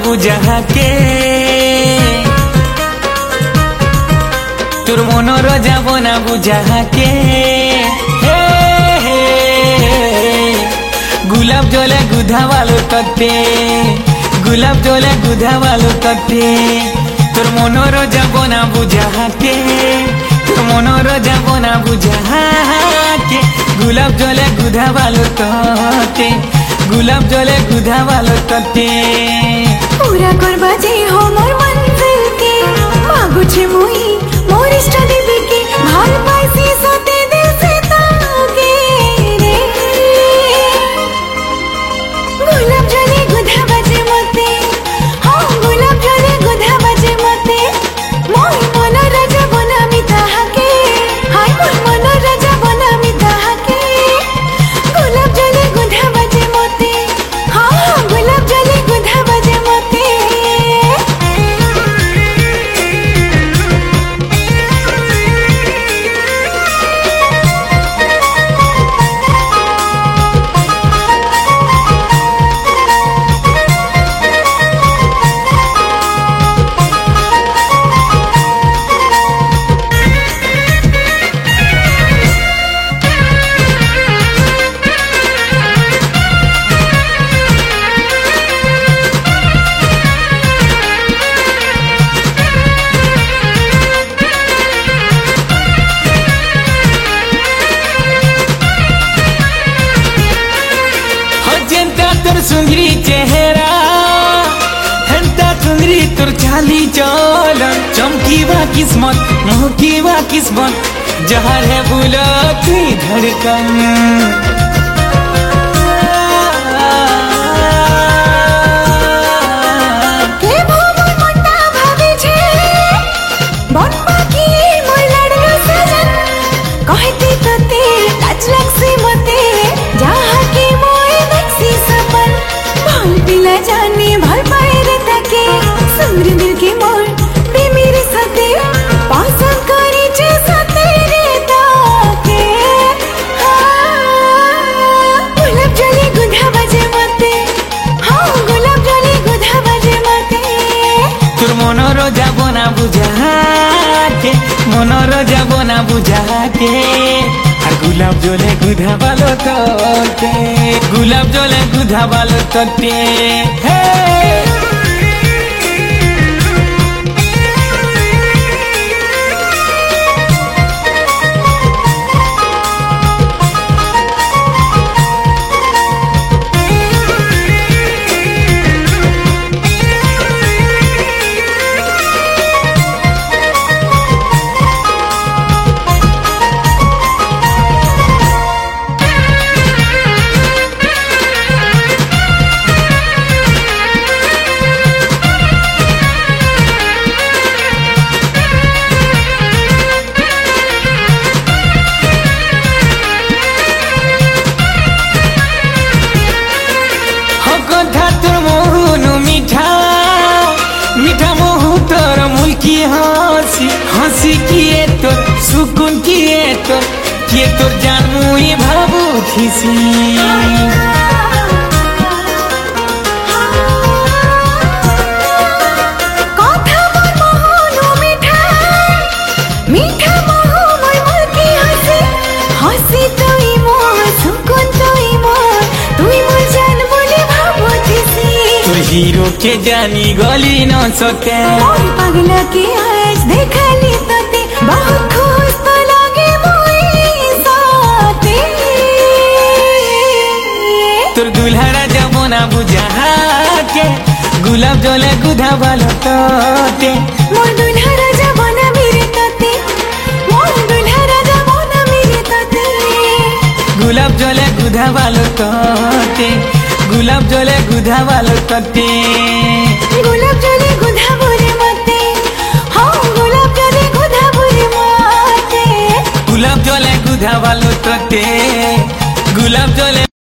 বুঝাকে তোর মনর যাব না বুঝাকে গোলাপ জলে গুধাবালো ততে গোলাপ জলে গুধাবালো ততে তোর মনর যাব না বুঝাকে তোর মনর যাব না বুঝাকে গোলাপ জলে গুধাবালো ততে গোলাপ জলে গুধাবালো ততে पूरा करबा जे हो मोर मंजिल के मागुछे मुई मोर इष्ट देवी के भाल पाइसी सते दिल से ताके रे गुलाब जले गुधा बजे मते हो गुलाब जले गुधा बजे मते मोर मन राजा बना मिता के हाय मोर मन राजा बना मिता के गुलाब जले गुधा बजे मते हाँ गुलाब जले गुधा बजे मते सुंदरी चेहरा हंता सुंदरी तुर चाली चलन चमकीवा किस्मत मुहकीवा किस्मत जहर है बुला की धड़कन जाने भर पाए रे तके सुंदर दिल के मोर भी मेरे साथे पासा करी जे साथे रे ताके गुलाब जले गुधा बजे मते हाँ गुलाब जले गुधा बजे मते তোর মনর যাব না বুঝাকে মনর যাব না বুঝাকে আর গোলাপ জলে গুধা ভালো তোতে গোলাপ জলে গুধা ভালো তোতে हंसी किए तोर सुकून किए तोर जान मुई भाबू थीसी কথা মোর মোহন মিঠা মিঠা মোহ মোর মোর কি হাসি হাসি তুই মোর সুকুন তুই মোর জান বলে ভাবো থিসি তোর हीरो के जानी गली न सके मोर पगला के आज देखली तते बहुत खुश तो लागे मोई साथे তোর দুলহারা যাব না বুঝাকে গোলাপ জলে গুধা ভালো তোতে मोर दुल्हा राजा बना मेरे तते मोर दुल्हा राजा बना मेरे तते গোলাপ জলে গুধা ভালো তোতে গোলাপ জলে গুধা ভালো তোতে गुलाब जले गुधा बोरे मते हाँ गुलाब जले गुधा बोरे मते গোলাপ জলে গুধা ভালো তোতে গোলাপ